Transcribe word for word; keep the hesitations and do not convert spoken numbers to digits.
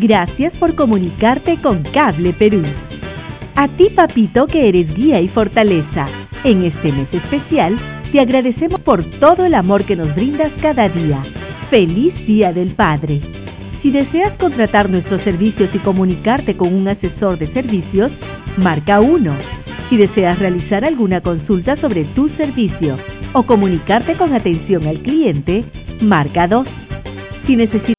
Gracias por comunicarte con Cable Perú. A ti, papito, que eres guía y fortaleza. En este mes especial, te agradecemos por todo el amor que nos brindas cada día. ¡Feliz Día del Padre! Si deseas contratar nuestros servicios y comunicarte con un asesor de servicios, marca uno. Si deseas realizar alguna consulta sobre tu servicio o comunicarte con atención al cliente, marca dos. Si necesitas